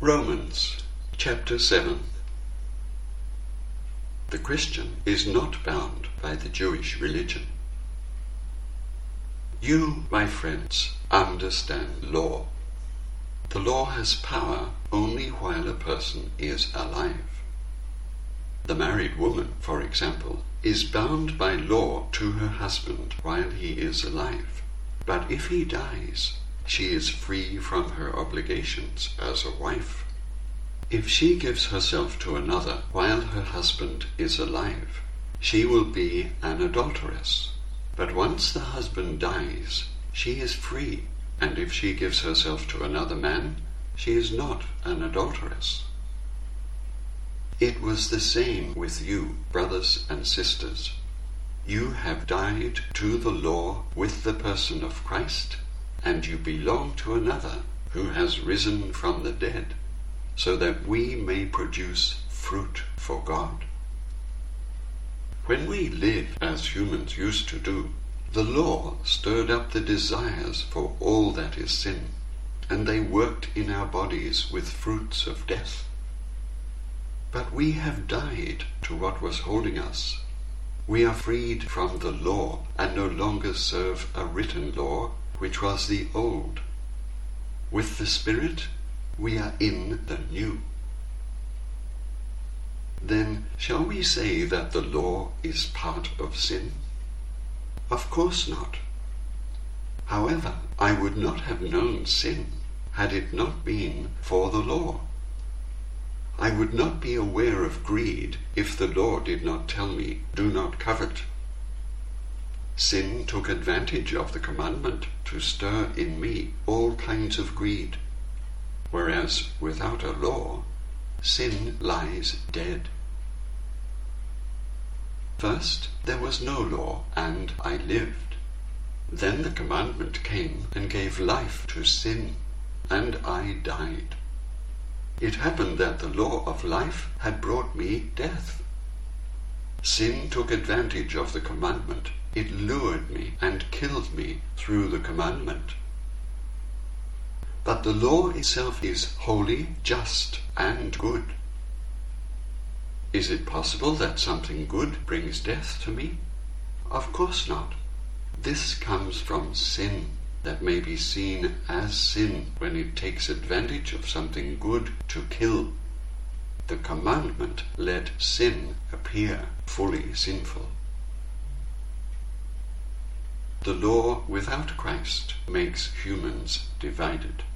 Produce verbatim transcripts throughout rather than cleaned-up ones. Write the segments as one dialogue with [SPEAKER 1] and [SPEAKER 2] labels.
[SPEAKER 1] Romans chapter seven. The Christian is not bound by the Jewish religion. You, my friends, understand law. The law has power only while a person is alive. The married woman, for example, is bound by law to her husband while he is alive. But if he dies, she is free from her obligations as a wife. If she gives herself to another while her husband is alive, she will be an adulteress. But once the husband dies, she is free, and if she gives herself to another man, she is not an adulteress. It was the same with you, brothers and sisters. You have died to the law with the person of Christ, and you belong to another who has risen from the dead, so that we may produce fruit for God. When we lived as humans used to do, the law stirred up the desires for all that is sin, and they worked in our bodies with fruits of death. But we have died to what was holding us. We are freed from the law and no longer serve a written law, which was the old. With the Spirit, we are in the new. Then, shall we say that the law is part of sin? Of course not. However, I would not have known sin had it not been for the law. I would not be aware of greed if the law did not tell me, do not covet. Sin took advantage of the commandment to stir in me all kinds of greed, whereas without a law, sin lies dead. First, there was no law, and I lived. Then the commandment came and gave life to sin, and I died. It happened that the law of life had brought me death. Sin took advantage of the commandment. It lured me and killed me through the commandment. But the law itself is holy, just, and good. Is it possible that something good brings death to me? Of course not. This comes from sin, that may be seen as sin when it takes advantage of something good to kill. The commandment let sin appear fully sinful. The law without Christ makes humans divided.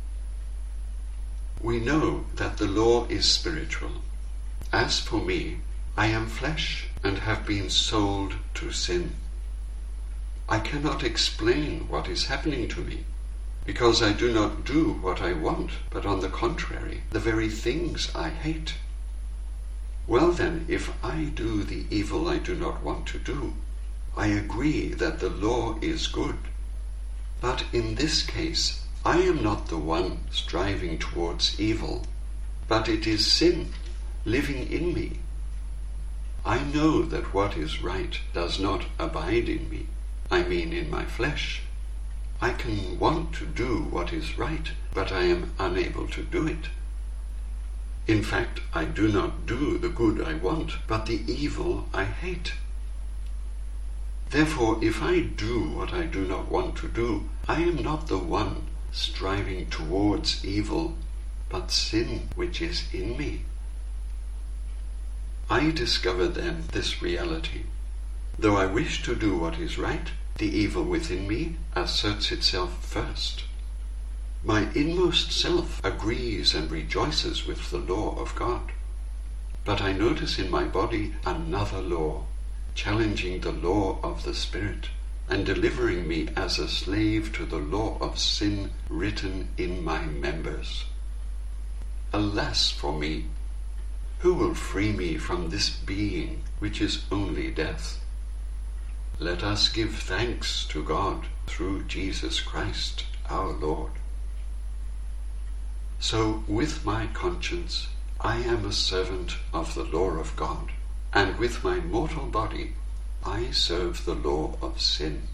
[SPEAKER 1] We know that the law is spiritual. As for me, I am flesh and have been sold to sin. I cannot explain what is happening to me, because I do not do what I want, but on the contrary, the very things I hate. Well then, if I do the evil I do not want to do, I agree that the law is good. But in this case, I am not the one striving towards evil, but it is sin living in me. I know that what is right does not abide in me, I mean in my flesh. I can want to do what is right, but I am unable to do it. In fact, I do not do the good I want, but the evil I hate. Therefore, if I do what I do not want to do, I am not the one striving towards evil, but sin which is in me. I discover then this reality. Though I wish to do what is right, the evil within me asserts itself first. My inmost self agrees and rejoices with the law of God. But I notice in my body another law, challenging the law of the Spirit, and delivering me as a slave to the law of sin written in my members. Alas for me! Who will free me from this being which is only death? Let us give thanks to God through Jesus Christ our Lord. So with my conscience I am a servant of the law of God, and with my mortal body I serve the law of sin.